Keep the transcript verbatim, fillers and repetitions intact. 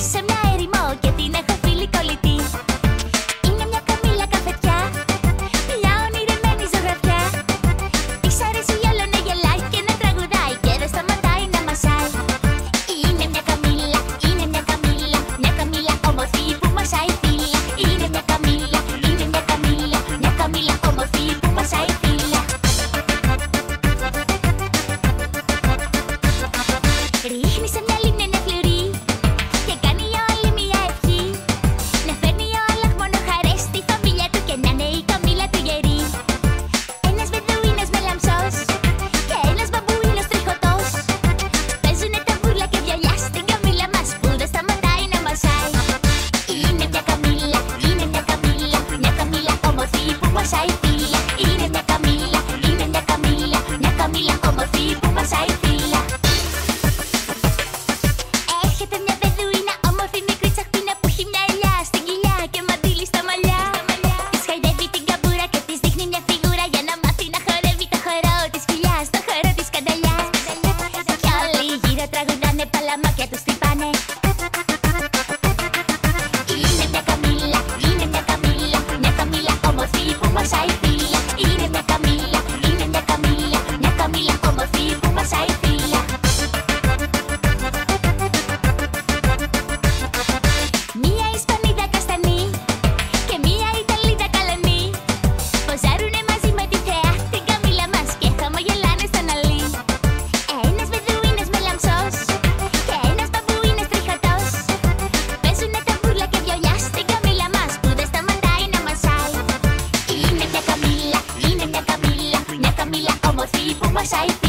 σε μια ερημό και την έχω φίλη κολλητή. Είναι μια καμήλα καφετιά, μια ονειρεμένη ζωγραφιά. Της αρέσει όλο να γελάει και να τραγουδάει και δεν σταματάει να μασάει. Είναι μια καμήλα, είναι μια καμήλα, μια καμήλα όμορφη που μασάει φύλλα. Είναι μια καμήλα, είναι μια καμήλα, μια καμήλα όμορφη που μασάει φύλλα. Ρίχνει σε μια λίμνη ένα φλουρί και κάνει όλη μια ευχή. Να φέρνει όλα μόνο χαρές στη φαμίλια του και να είναι η καμήλα του γερή. Ένας βεδουίνος με λαμψός και ένας μπαμπουίνος τριχωτός παίζουνε ταμπούρλα και βιολιά στην καμήλα μας που δεν σταματάει να μασάει. Είναι μια καμήλα, είναι μια καμήλα, μια καμήλα όμορφη που μασάει φύλλα. Είναι μια καμήλα, είναι μια καμήλα, μια καμήλα όμορφη που μασάει φύλλα. Έρχεται μια βεδουίνα όμορφη μικρή τσαχπίνα που έχει μια ελιά στην κοιλιά και μαντίλι στα μαλλιά. Της χαϊδεύει την καμπούρα και της δείχνει μια φιγούρα για να μάθει να χορεύει το χορό της φιλιάς, το χορό της κανταλιάς. Κι όλοι γύρω τραγουδάνε, παλαμάκια τους τρυπάνε. Είναι μια καμήλα, είναι μια καμήλα, μια καμήλα όμορφη που μασάει φύλλα. Είναι μια καμήλα, είναι μια καμήλα, μια καμήλα όμορφη που μασάει φύλλα. Μία Ισπανίδα καστανή και μία Ιταλίδα καλανή ποζάρουνε μαζί με τη θέα την καμήλα μας και χαμογελάνε στον αλή. Ένας βεδουίνος με λαμψός και ένας μπαμπουίνος τριχωτός παίζουνε ταμπούρλα και βιολιά στην καμήλα μας που δεν σταματάει να μασάει. Είναι μια καμήλα, είναι μια καμήλα, μια καμήλα όμορφη που μασάει